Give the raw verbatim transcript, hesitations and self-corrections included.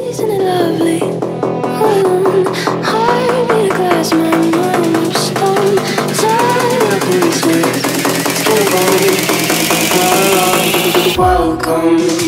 Isn't it lovely? All alone, heart made of glass, my mind of stone. Time up in space, get away. Welcome.